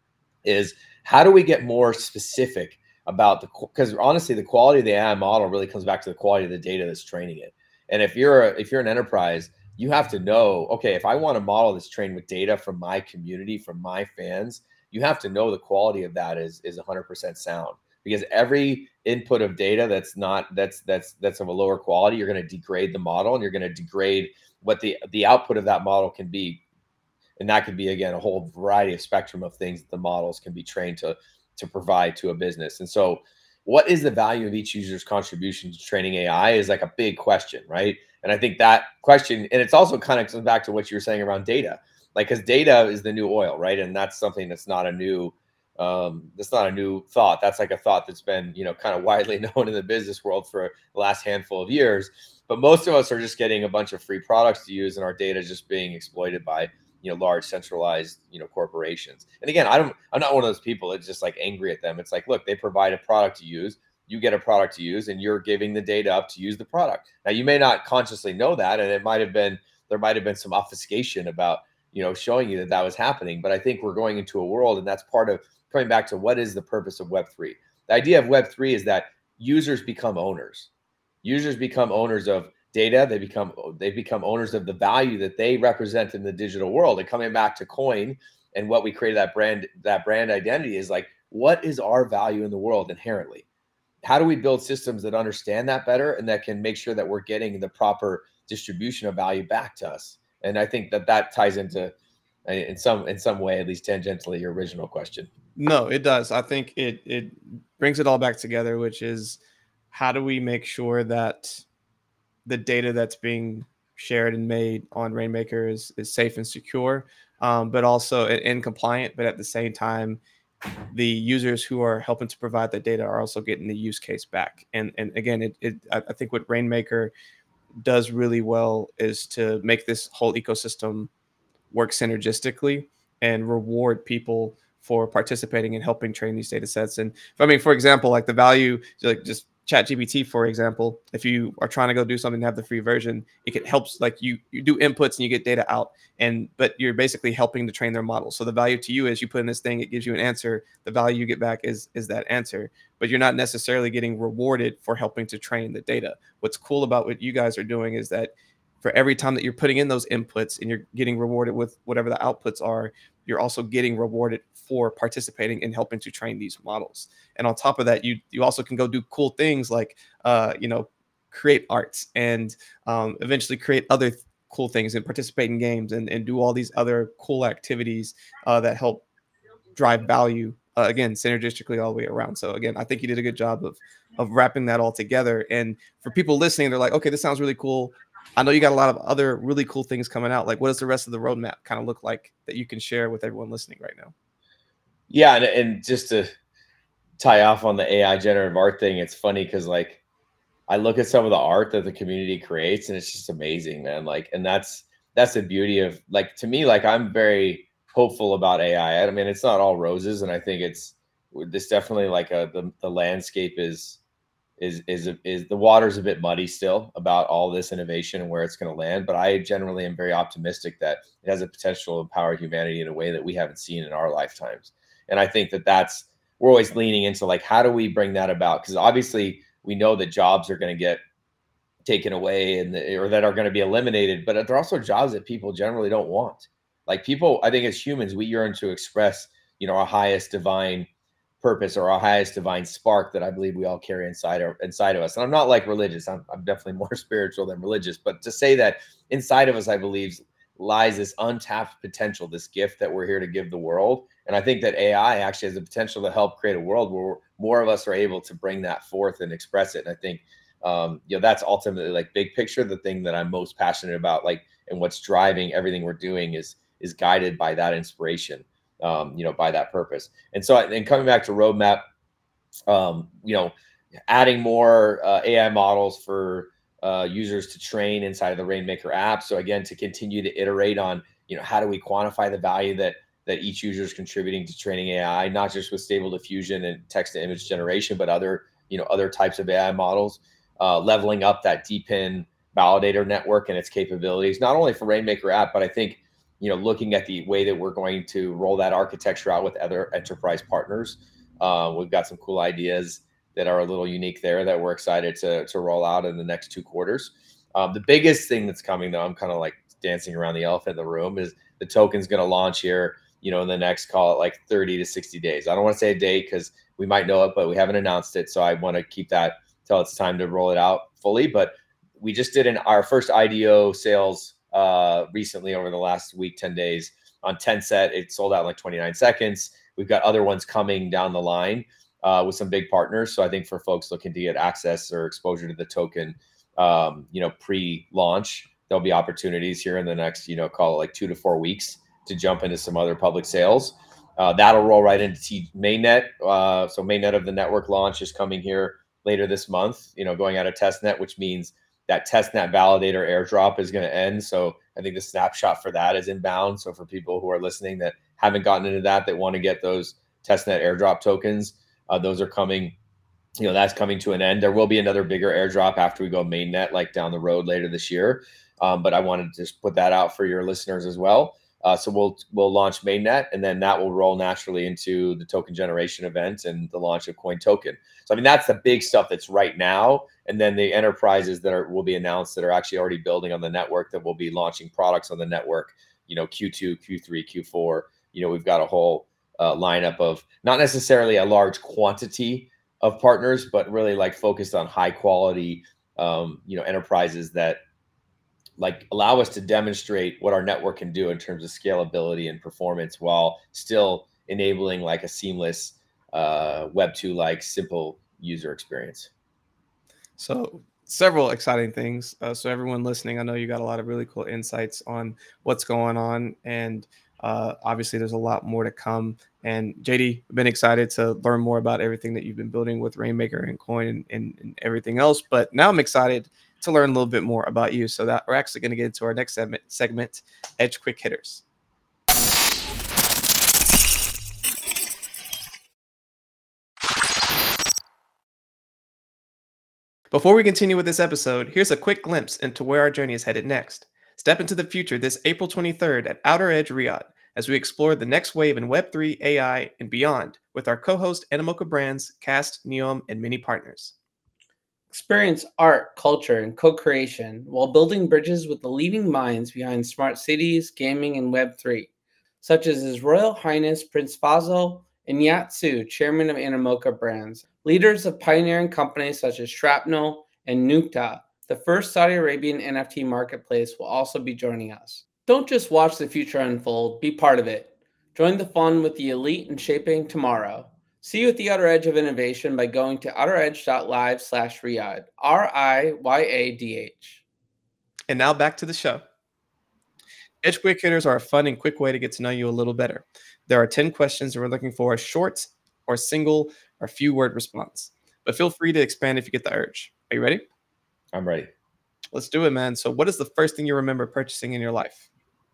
is how do we get more specific about the, because honestly, the quality of the A I model really comes back to the quality of the data that's training it. And if you're a, if you're an enterprise, you have to know, okay, if I want a model that's trained with data from my community, from my fans, you have to know the quality of that is is one hundred percent sound, because every input of data that's not that's that's that's of a lower quality, you're going to degrade the model, and you're going to degrade what the the output of that model can be. And that could be, again, a whole variety of spectrum of things that the models can be trained to to provide to a business. And so what is the value of each user's contribution to training A I is like a big question, right? And I think that question, and it's also kind of comes back to what you were saying around data, like, because data is the new oil, right? And that's something that's not a new, um, that's not a new thought. That's like a thought that's been, you know, kind of widely known in the business world for the last handful of years. But most of us are just getting a bunch of free products to use, and our data is just being exploited by, you know, large centralized, you know, corporations. And again, I don't, I'm not one of those people that's just like angry at them. It's like, look, they provide a product to use, you get a product to use, and you're giving the data up to use the product. Now, you may not consciously know that, and it might have been, there might have been some obfuscation about, you know, showing you that that was happening. But I think we're going into a world, and that's part of coming back to what is the purpose of Web three. The idea of Web three is that users become owners. Users become owners of data. They become they become owners of the value that they represent in the digital world. And coming back to Coin and what we created, that brand, that brand identity is like, what is our value in the world inherently? How do we build systems that understand that better and that can make sure that we're getting the proper distribution of value back to us? And I think that that ties into, in some in some way, at least tangentially, your original question. No, it does. I think it it brings it all back together, which is how do we make sure that the data that's being shared and made on Rainmaker is, is safe and secure, um, but also and, and compliant. But at the same time, the users who are helping to provide the data are also getting the use case back. And and again, it, it I I think what Rainmaker does really well is to make this whole ecosystem work synergistically and reward people for participating and helping train these data sets. And I mean, for example, like the value, like just ChatGPT, for example, if you are trying to go do something and have the free version, it can helps like you you do inputs and you get data out, and but you're basically helping to train their model. So the value to you is you put in this thing, it gives you an answer. The value you get back is is that answer, but you're not necessarily getting rewarded for helping to train the data. What's cool about what you guys are doing is that for every time that you're putting in those inputs and you're getting rewarded with whatever the outputs are, you're also getting rewarded for participating in helping to train these models. And on top of that, you you also can go do cool things like uh, you know, create arts and um, eventually create other th- cool things and participate in games and, and do all these other cool activities uh, that help drive value uh, again synergistically all the way around. So again, I think you did a good job of of wrapping that all together. And for people listening, they're like, okay, this sounds really cool. I know you got a lot of other really cool things coming out. Like, what does the rest of the roadmap kind of look like that you can share with everyone listening right now? Yeah, and, and just to tie off on the A I generative art thing, it's funny because like I look at some of the art that the community creates and it's just amazing, man. Like, and that's that's the beauty of like to me, like I'm very hopeful about A I. I I mean, it's not all roses, and I think it's this definitely like a the, the landscape is is is is the water's a bit muddy still about all this innovation and where it's going to land. But I generally am very optimistic that it has a potential to empower humanity in a way that we haven't seen in our lifetimes. And I think that that's we're always leaning into like how do we bring that about? Because obviously we know that jobs are going to get taken away and the, or that are going to be eliminated, but they're also jobs that people generally don't want. Like people, I think as humans, we yearn to express, you know, our highest divine purpose or our highest divine spark that I believe we all carry inside our, inside of us. And I'm not like religious. I'm, I'm definitely more spiritual than religious, but to say that inside of us, I believe lies this untapped potential, this gift that we're here to give the world. And I think that A I actually has the potential to help create a world where more of us are able to bring that forth and express it. And I think, um, you know, that's ultimately like big picture, the thing that I'm most passionate about, like, and what's driving everything we're doing is, is guided by that inspiration, um, you know, by that purpose. And so, and coming back to roadmap, um, you know, adding more uh, A I models for uh, users to train inside of the Rainmaker app. So again, to continue to iterate on, you know, how do we quantify the value that that each user is contributing to training A I, not just with Stable Diffusion and text to image generation, but other, you know, other types of A I models, uh, leveling up that D P I N validator network and its capabilities, not only for Rainmaker app, but I think, you know, looking at the way that we're going to roll that architecture out with other enterprise partners. Uh, we've got some cool ideas that are a little unique there that we're excited to, to roll out in the next two quarters. Um, the biggest thing that's coming, though, I'm kind of like dancing around the elephant in the room, is the token's going to launch here, you know, in the next, call it like thirty to sixty days. I don't want to say a date because we might know it, but we haven't announced it. So I want to keep that till it's time to roll it out fully. But we just did an, our first I D O sales uh, recently over the last week, ten days on Tencent. It sold out in like twenty-nine seconds. We've got other ones coming down the line uh, with some big partners. So I think for folks looking to get access or exposure to the token, um, you know, pre-launch, there'll be opportunities here in the next, you know, call it like two to four weeks to jump into some other public sales. Uh, that'll roll right into T- mainnet. Uh, so mainnet of the network launch is coming here later this month, you know, going out of testnet, which means that testnet validator airdrop is going to end. So I think the snapshot for that is inbound. So for people who are listening that haven't gotten into that, that want to get those testnet airdrop tokens, uh, those are coming, you know, that's coming to an end. There will be another bigger airdrop after we go mainnet, like down the road later this year. Um, but I wanted to just put that out for your listeners as well. Uh, so we'll we'll launch mainnet, and then that will roll naturally into the token generation event and the launch of Coin Token. So I mean, that's the big stuff that's right now, and then the enterprises that are will be announced that are actually already building on the network, that will be launching products on the network. You know, Q two, Q three, Q four. You know, we've got a whole uh, lineup of not necessarily a large quantity of partners, but really like focused on high quality, um, you know, enterprises that like allow us to demonstrate what our network can do in terms of scalability and performance while still enabling like a seamless uh, Web two like simple user experience. So several exciting things. Uh, so everyone listening, I know you got a lot of really cool insights on what's going on, and uh, obviously there's a lot more to come. And J D, I've been excited to learn more about everything that you've been building with Rainmaker and Coin and, and, and everything else. But now I'm excited to learn a little bit more about you. So that we're actually going to get into our next segment, segment Edge Quick Hitters. Before we continue with this episode, here's a quick glimpse into where our journey is headed next. Step into the future this April twenty-third at Outer Edge Riyadh as we explore the next wave in Web three, A I, and beyond with our co-host Animoca Brands, Cast, Neom, and many partners. Experience art, culture, and co-creation while building bridges with the leading minds behind smart cities, gaming, and Web three, such as His Royal Highness Prince Faisal and Yat Su, chairman of Animoca Brands. Leaders of pioneering companies such as Shrapnel and Nukta, the first Saudi Arabian N F T marketplace, will also be joining us. Don't just watch the future unfold, be part of it. Join the fun with the elite in shaping tomorrow. See you at the Outer Edge of Innovation by going to outeredge.live slash Riyadh, R I Y A D H. And now back to the show. Edge Quick Hitters are a fun and quick way to get to know you a little better. There are ten questions and we're looking for a short or single or few word response. But feel free to expand if you get the urge. Are you ready? I'm ready. Let's do it, man. So what is the first thing you remember purchasing in your life?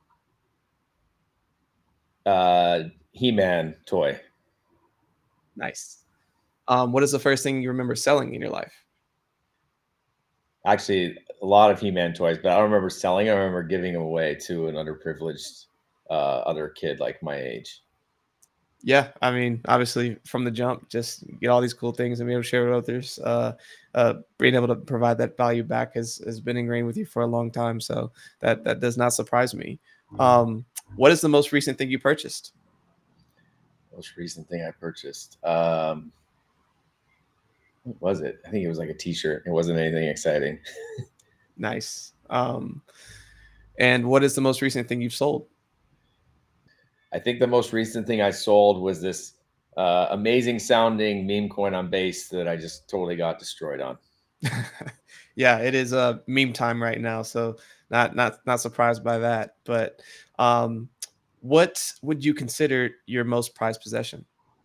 Uh, He-Man toy. Nice. Um, what is the first thing you remember selling in your life? Actually, a lot of He-Man toys, but I don't remember selling. I remember giving them away to an underprivileged uh, other kid like my age. Yeah, I mean, obviously from the jump, just get all these cool things and be able to share with others. Uh, uh, being able to provide that value back has, has been ingrained with you for a long time. So that that does not surprise me. Um, what is the most recent thing you purchased? Most recent thing I purchased. Um, what was it? I think it was like a T-shirt. It wasn't anything exciting. Nice. Um, and what is the most recent thing you've sold? I think the most recent thing I sold was this uh, amazing sounding meme coin on base that I just totally got destroyed on. Yeah, it is a uh, meme time right now, so not not not surprised by that. But um, what would you consider your most prized possession?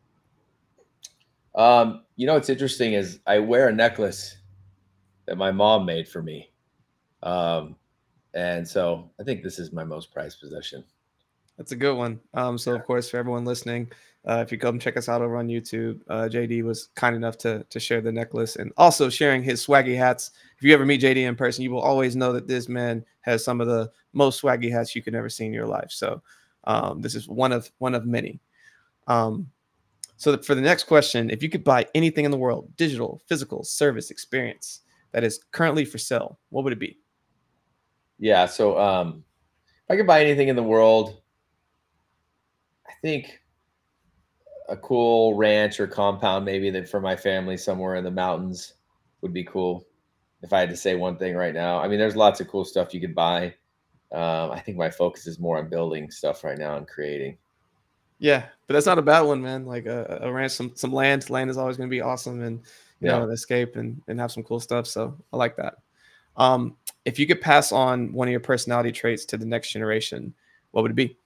Um, you know, what's interesting is I wear a necklace that my mom made for me. Um, and so I think this is my most prized possession. That's a good one. Um, so, of course, for everyone listening, uh, if you come check us out over on YouTube, uh, J D was kind enough to to share the necklace and also sharing his swaggy hats. If you ever meet J D in person, you will always know that this man has some of the most swaggy hats you could ever see in your life. So, um, this is one of one of many. Um, so, that for the next question, if you could buy anything in the world, digital, physical, service, experience that is currently for sale, what would it be? Yeah. So, um, if I could buy anything in the world, I think a cool ranch or compound, maybe that for my family somewhere in the mountains would be cool. If I had to say one thing right now, I mean, there's lots of cool stuff you could buy. Um, I think my focus is more on building stuff right now and creating. Yeah, but that's not a bad one, man. Like a, a ranch, some some land. Land is always going to be awesome, and you Yeah. know, escape and and have some cool stuff. So I like that. Um, if you could pass on one of your personality traits to the next generation, what would it be?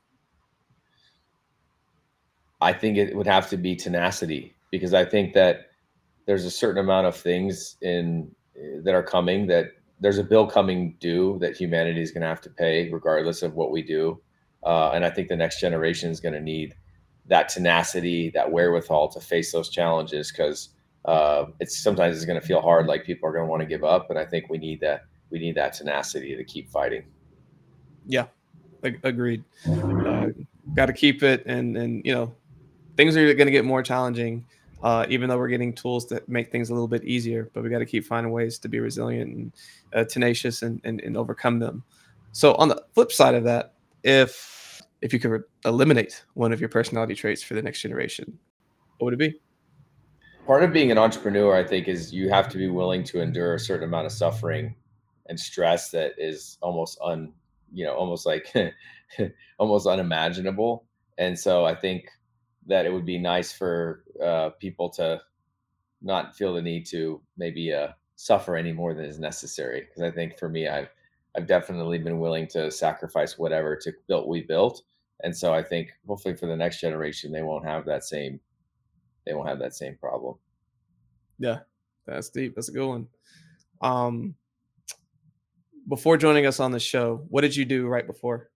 I think it would have to be tenacity, because I think that there's a certain amount of things in that are coming, that there's a bill coming due that humanity is going to have to pay regardless of what we do. Uh, and I think the next generation is going to need that tenacity, that wherewithal to face those challenges, because uh, it's sometimes it's going to feel hard, like people are going to want to give up. And I think we need that. We need that tenacity to keep fighting. Yeah, ag- agreed. Uh, Got to keep it, and and you know, things are going to get more challenging. Uh, even though we're getting tools that make things a little bit easier, but we got to keep finding ways to be resilient and uh, tenacious and, and and overcome them. So on the flip side of that, if if you could re- eliminate one of your personality traits for the next generation, what would it be? Part of being an entrepreneur, I think, is you have to be willing to endure a certain amount of suffering and stress that is almost un, you know, almost like almost unimaginable. And so I think that it would be nice for uh, people to not feel the need to maybe uh, suffer any more than is necessary. Because I think for me, I've I've definitely been willing to sacrifice whatever to build what we built. And so I think hopefully for the next generation, they won't have that same they won't have that same problem. Yeah, that's deep. That's a good one. Um, before joining us on the show, what did you do right before?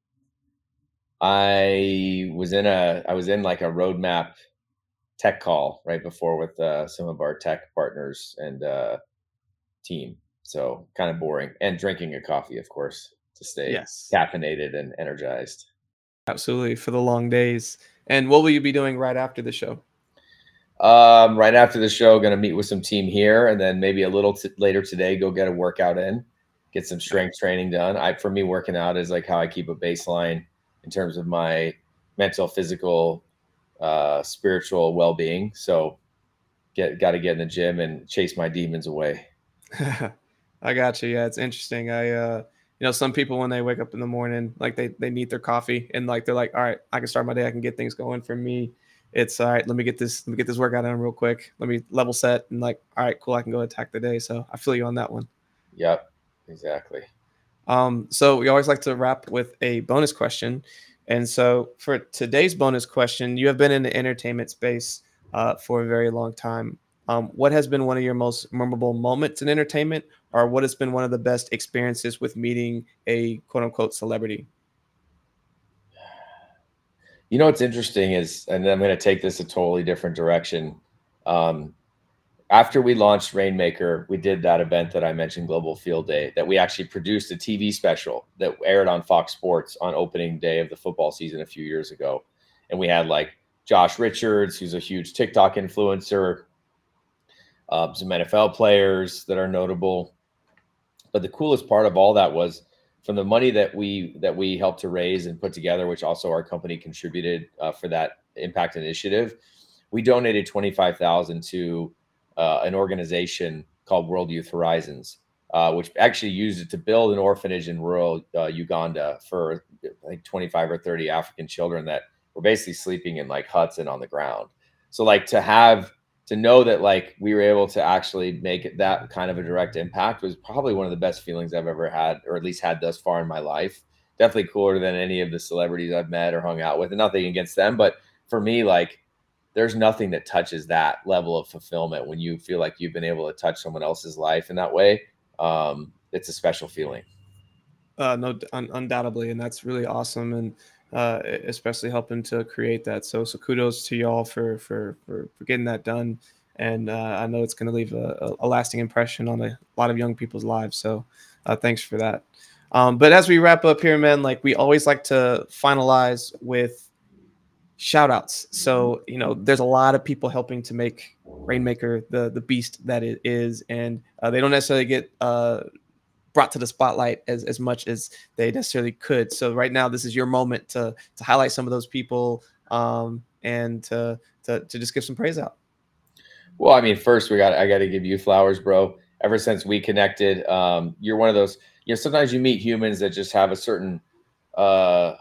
I was in a I was in like a roadmap tech call right before with uh, some of our tech partners, and uh, team. So kind of boring, and drinking a coffee, of course, to stay Yes, caffeinated and energized. absolutely, for the long days. And what will you be doing right after the show? Um, right after the show, going to meet with some team here, and then maybe a little t- later today, go get a workout in, get some strength training done. I, for me, working out is like how I keep a baseline in terms of my mental, physical, uh, spiritual well-being. So get got to get in the gym and chase my demons away. I got you. Yeah, it's interesting. I, uh, you know, some people when they wake up in the morning, like they they need their coffee, and like they're like, all right, I can start my day. I can get things going. For me, it's all right. Let me get this. Let me get this workout done real quick. Let me level set, and like, all right, cool. I can go attack the day. So I feel you on that one. Yep, exactly. Um, so we always like to wrap with a bonus question. And so for today's bonus question, you have been in the entertainment space uh, for a very long time. Um, what has been one of your most memorable moments in entertainment, or what has been one of the best experiences with meeting a quote unquote celebrity? You know what's interesting is, and I'm going to take this a totally different direction. Um, After we launched Rainmaker, we did that event that I mentioned, Global Field Day, that we actually produced a T V special that aired on Fox Sports on opening day of the football season a few years ago. And we had like Josh Richards, who's a huge TikTok influencer, uh, some N F L players that are notable. But the coolest part of all that was from the money that we that we helped to raise and put together, which also our company contributed uh, for that impact initiative. We donated twenty-five thousand to uh, an organization called World Youth Horizons, uh, which actually used it to build an orphanage in rural uh, Uganda for like twenty-five or thirty African children that were basically sleeping in like huts and on the ground. So like to have to know that like we were able to actually make it that kind of a direct impact was probably one of the best feelings I've ever had, or at least had thus far in my life. Definitely cooler than any of the celebrities I've met or hung out with, and nothing against them, but for me, like there's nothing that touches that level of fulfillment when you feel like you've been able to touch someone else's life in that way. Um, it's a special feeling. Uh, no, un- undoubtedly, and that's really awesome, and uh, e- especially helping to create that. So, so kudos to y'all for for for, for getting that done, and uh, I know it's going to leave a, a lasting impression on a lot of young people's lives. So, uh, thanks for that. Um, but as we wrap up here, man, like we always like to finalize with shout outs. So, you know, there's a lot of people helping to make Rainmaker the the beast that it is, and uh, they don't necessarily get uh brought to the spotlight as, as much as they necessarily could. So right now, this is your moment to to highlight some of those people um, and to, to to just give some praise out. Well, I mean, first we got I got to give you flowers, bro. Ever since we connected, um, you're one of those. You know, sometimes you meet humans that just have a certain uh,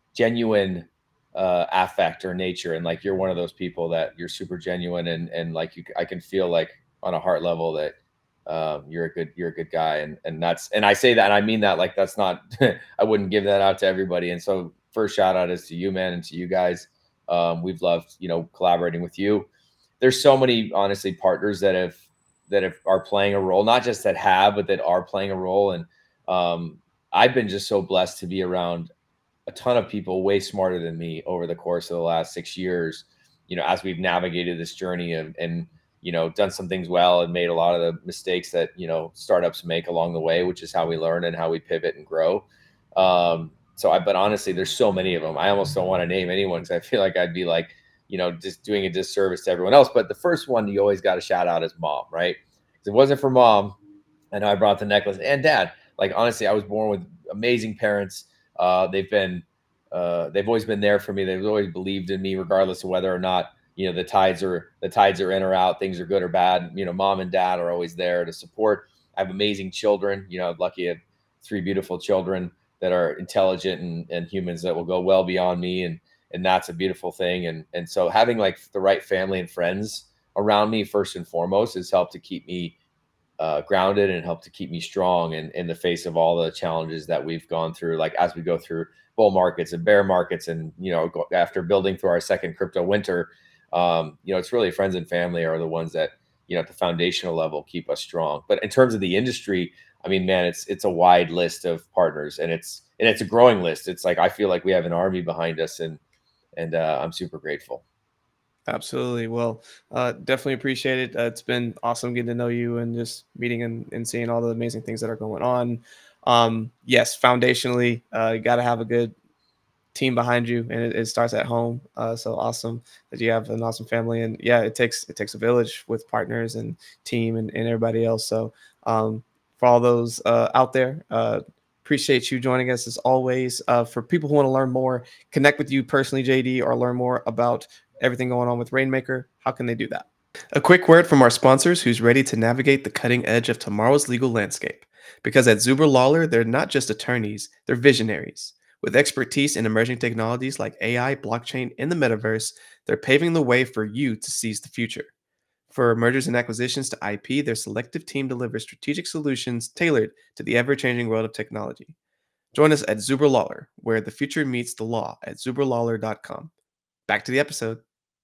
genuine uh, affect or nature, and like you're one of those people that you're super genuine, and and like you, I can feel like on a heart level that um, you're a good you're a good guy, and and that's and I say that and I mean that like that's not I wouldn't give that out to everybody, and so first shout out is to you, man, and to you guys. Um, we've loved you know collaborating with you. There's so many honestly partners that have that have are playing a role, not just that have, but that are playing a role. And um, I've been just so blessed to be around a ton of people way smarter than me over the course of the last six years. You know, as we've navigated this journey and and you know done some things well and made a lot of the mistakes that you know startups make along the way, which is how we learn and how we pivot and grow. Um, so I, but honestly, there's so many of them. I almost don't want to name anyone because I feel like I'd be like, you know, just doing a disservice to everyone else. But the first one you always got to shout out is mom, right? If it wasn't for mom, I know I brought the necklace and dad. Like honestly, I was born with amazing parents. Uh, they've been, uh, they've always been there for me. They've always believed in me, regardless of whether or not you know the tides are the tides are in or out, things are good or bad. You know, mom and dad are always there to support. I have amazing children. You know, I'm lucky to have three beautiful children that are intelligent and, and humans that will go well beyond me, and and that's a beautiful thing. And and so having like the right family and friends around me first and foremost has helped to keep me uh, grounded and help to keep me strong in, in the face of all the challenges that we've gone through, like as we go through bull markets and bear markets. And, you know, go, after building through our second crypto winter, um, you know, it's really friends and family are the ones that, you know, at the foundational level keep us strong. But in terms of the industry, I mean, man, it's, it's a wide list of partners, and it's, and it's a growing list. It's like, I feel like we have an army behind us, and, and uh, I'm super grateful. Absolutely. Well, uh, definitely appreciate it. Uh, it's been awesome getting to know you and just meeting and, and seeing all the amazing things that are going on. Um, yes, foundationally, uh, you got to have a good team behind you, and it, it starts at home. Uh, so awesome that you have an awesome family, and yeah, it takes it takes a village with partners and team and, and everybody else. So um, for all those uh, out there, uh, appreciate you joining us as always. Uh, for people who want to learn more, connect with you personally, J D, or learn more about everything going on with Rainmaker, how can they do that? A quick word from our sponsors who's ready to navigate the cutting edge of tomorrow's legal landscape. Because at Zuber Lawler, they're not just attorneys, they're visionaries. With expertise in emerging technologies like A I, blockchain, and the metaverse, they're paving the way for you to seize the future. For mergers and acquisitions to I P, their selective team delivers strategic solutions tailored to the ever-changing world of technology. Join us at Zuber Lawler, where the future meets the law at zuber lawler dot com. Back to the episode.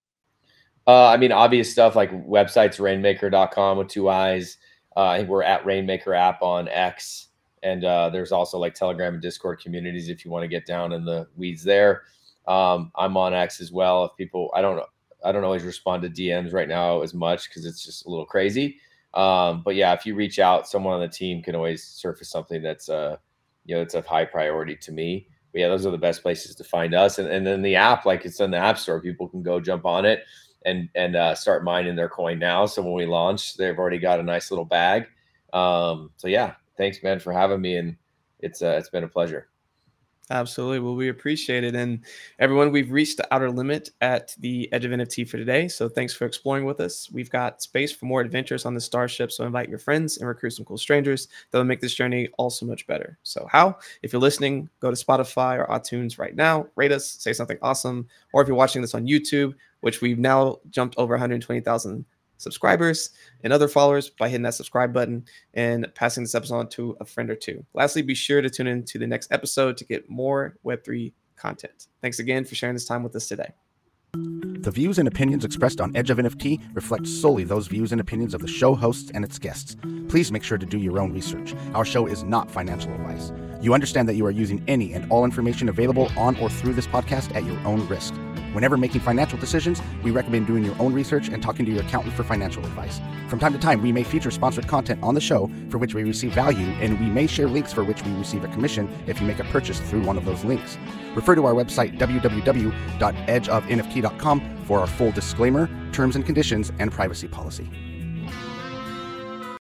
Uh, I mean, obvious stuff like websites, rainmaker dot com with two eyes. Uh, I think we're at Rainmaker app on X. And uh, there's also like Telegram and Discord communities if you want to get down in the weeds there. Um, I'm on X as well. If people, I don't know, I don't always respond to D Ms right now as much because it's just a little crazy. Um, but yeah, if you reach out, someone on the team can always surface something that's, uh, you know, it's of high priority to me. But yeah, those are the best places to find us. And, and then the app, like it's in the App Store, people can go jump on it and and uh, start mining their coin now. So when we launch, they've already got a nice little bag. Um, so yeah, thanks, man, for having me, and it's uh, it's been a pleasure. Absolutely. Well, we appreciate it. And everyone, we've reached the outer limit at the Edge of N F T for today. So thanks for exploring with us. We've got space for more adventures on the Starship. So invite your friends and recruit some cool strangers that will make this journey all so much better. So how? If you're listening, go to Spotify or iTunes right now, rate us, say something awesome. Or if you're watching this on YouTube, which we've now jumped over one hundred twenty thousand subscribers and other followers by hitting that subscribe button and passing this episode on to a friend or two. Lastly, be sure to tune in to the next episode to get more Web three content. Thanks again for sharing this time with us today. The views and opinions expressed on Edge of N F T reflect solely those views and opinions of the show hosts and its guests. Please make sure to do your own research. Our show is not financial advice. You understand that you are using any and all information available on or through this podcast at your own risk. Whenever making financial decisions, we recommend doing your own research and talking to your accountant for financial advice. From time to time, we may feature sponsored content on the show for which we receive value, and we may share links for which we receive a commission if you make a purchase through one of those links. Refer to our website, w w w dot edge of n f t dot com, for our full disclaimer, terms and conditions, and privacy policy.